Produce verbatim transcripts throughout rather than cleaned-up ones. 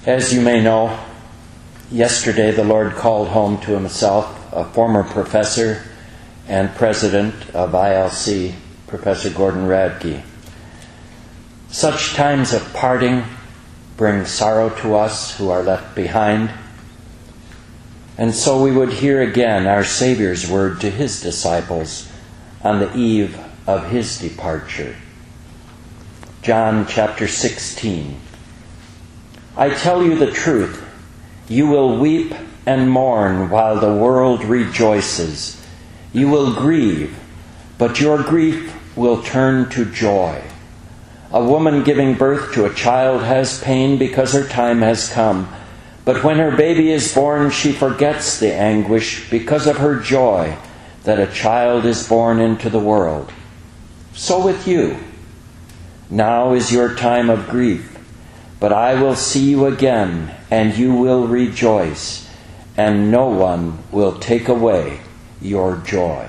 As you may know, yesterday the Lord called home to himself a former professor and president of I L C, Professor Gordon Radke. Such times of parting bring sorrow to us who are left behind. And so we would hear again our Savior's word to his disciples on the eve of his departure. John chapter sixteen. I tell you the truth, you will weep and mourn while the world rejoices. You will grieve, but your grief will turn to joy. A woman giving birth to a child has pain because her time has come. But when her baby is born, she forgets the anguish because of her joy that a child is born into the world. So with you. Now is your time of grief, but I will see you again, and you will rejoice, and no one will take away your joy.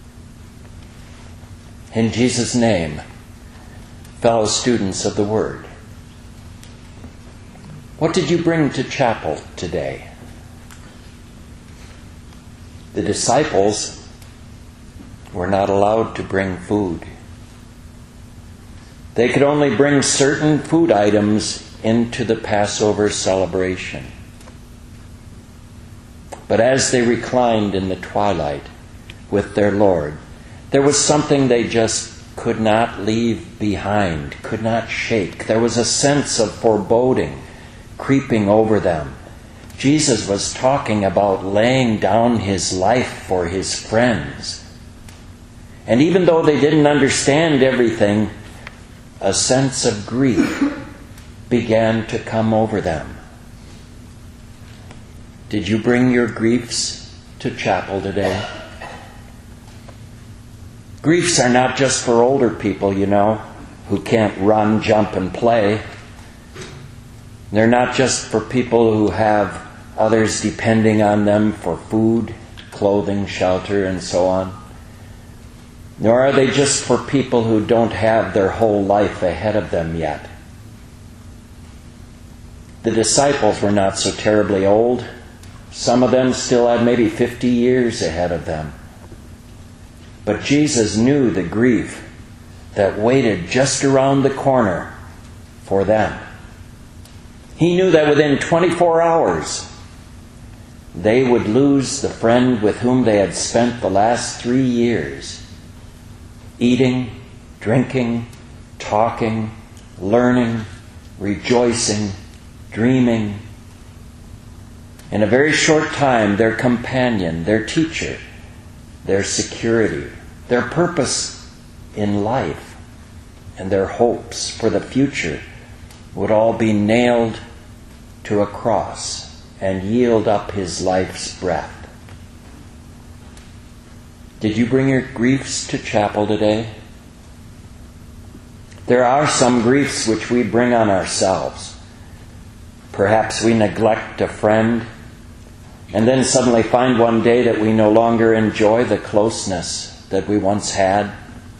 In Jesus' name, fellow students of the Word, what did you bring to chapel today? The disciples were not allowed to bring food. They could only bring certain food items into the Passover celebration. But as they reclined in the twilight with their Lord, there was something they just could not leave behind, could not shake. There was a sense of foreboding creeping over them. Jesus was talking about laying down his life for his friends. And even though they didn't understand everything, a sense of grief began to come over them. Did you bring your griefs to chapel today? Griefs are not just for older people, you know, who can't run, jump, and play. They're not just for people who have others depending on them for food, clothing, shelter, and so on. Nor are they just for people who don't have their whole life ahead of them yet. The disciples were not so terribly old. Some of them still had maybe fifty years ahead of them. But Jesus knew the grief that waited just around the corner for them. He knew that within twenty-four hours, they would lose the friend with whom they had spent the last three years. Eating, drinking, talking, learning, rejoicing, dreaming. In a very short time, their companion, their teacher, their security, their purpose in life, and their hopes for the future would all be nailed to a cross and yield up his life's breath. Did you bring your griefs to chapel today? There are some griefs which we bring on ourselves. Perhaps we neglect a friend and then suddenly find one day that we no longer enjoy the closeness that we once had.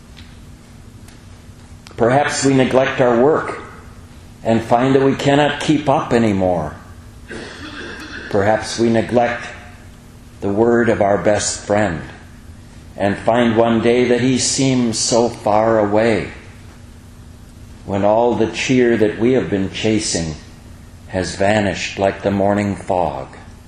Perhaps we neglect our work and find that we cannot keep up anymore. Perhaps we neglect the word of our best friend and find one day that he seems so far away, when all the cheer that we have been chasing has vanished like the morning fog.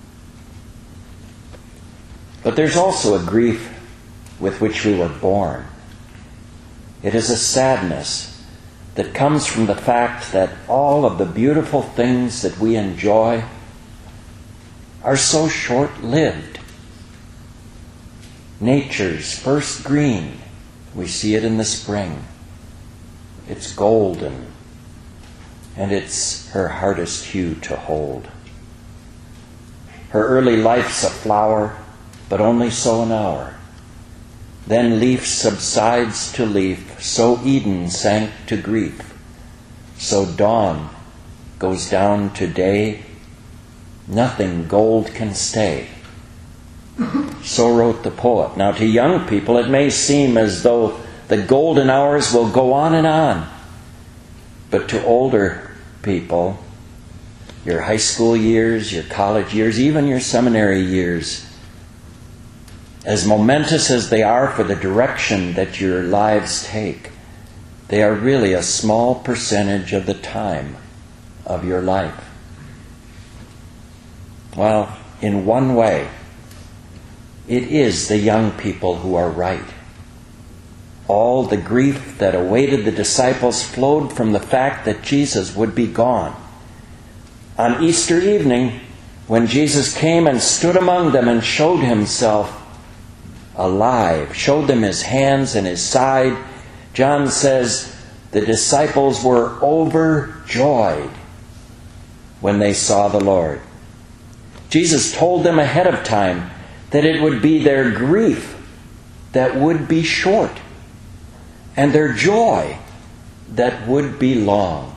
But there's also a grief with which we were born. It is a sadness that comes from the fact that all of the beautiful things that we enjoy are so short-lived. Nature's first green, we see it in the spring. It's golden, and it's her hardest hue to hold. Her early life's a flower, but only so an hour. Then leaf subsides to leaf, so Eden sank to grief. So dawn goes down to day, nothing gold can stay. So wrote the poet. Now to young people it may seem as though the golden hours will go on and on. But to older people, your high school years, your college years, even your seminary years, as momentous as they are for the direction that your lives take, they are really a small percentage of the time of your life. Well, in one way, it is the young people who are right. All the grief that awaited the disciples flowed from the fact that Jesus would be gone. On Easter evening, when Jesus came and stood among them and showed himself alive, showed them his hands and his side, John says the disciples were overjoyed when they saw the Lord. Jesus told them ahead of time that it would be their grief that would be short, and their joy that would be long.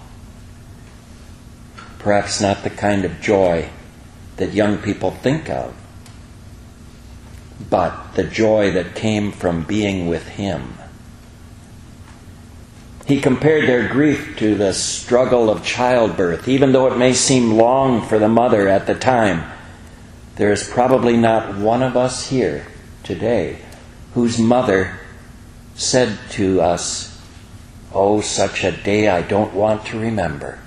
Perhaps not the kind of joy that young people think of, but the joy that came from being with him. He compared their grief to the struggle of childbirth. Even though it may seem long for the mother at the time, there is probably not one of us here today whose mother said to us, "Oh, such a day I don't want to remember."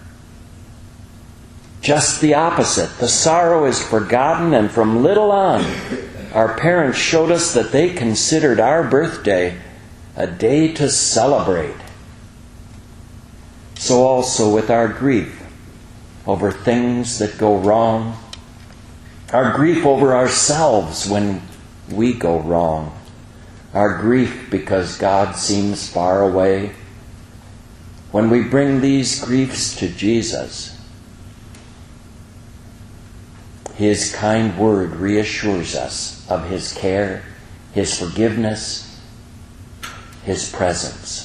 Just the opposite. The sorrow is forgotten, and from little on, our parents showed us that they considered our birthday a day to celebrate. So also with our grief over things that go wrong, our grief over ourselves when we go wrong, our grief because God seems far away. When we bring these griefs to Jesus, his kind word reassures us of his care, his forgiveness, his presence.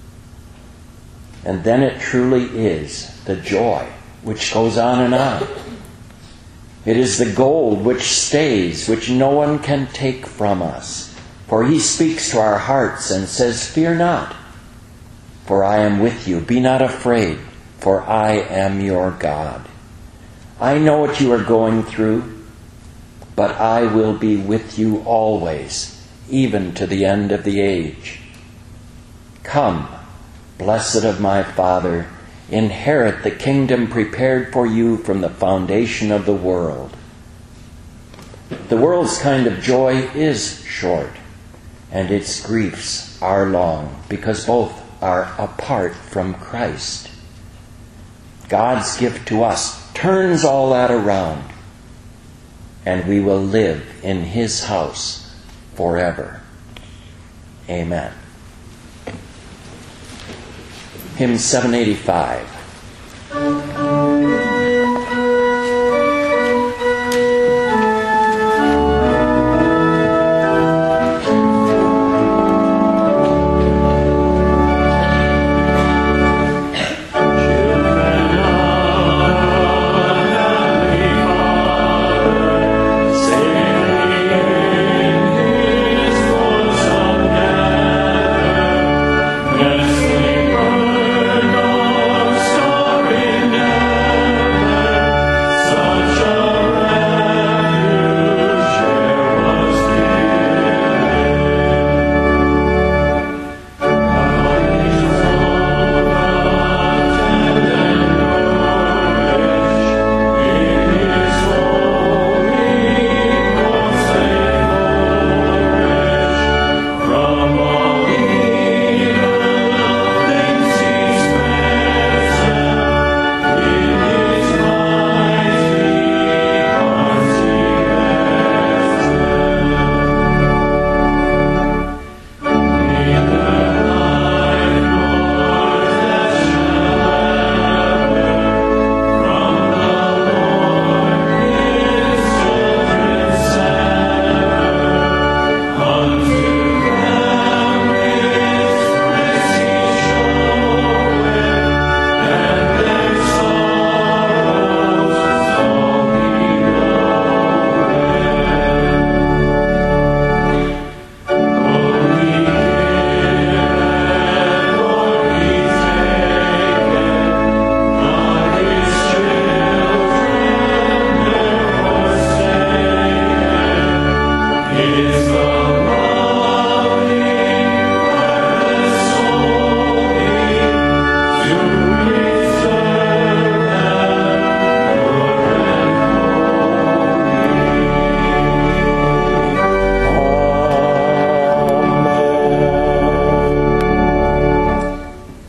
And then it truly is the joy which goes on and on. It is the gold which stays, which no one can take from us. For he speaks to our hearts and says, "Fear not, for I am with you. Be not afraid, for I am your God. I know what you are going through, but I will be with you always, even to the end of the age. Come, blessed of my Father, inherit the kingdom prepared for you from the foundation of the world." The world's kind of joy is short, and its griefs are long, because both are apart from Christ. God's gift to us turns all that around, and we will live in his house forever. Amen. Hymn seven eighty-five.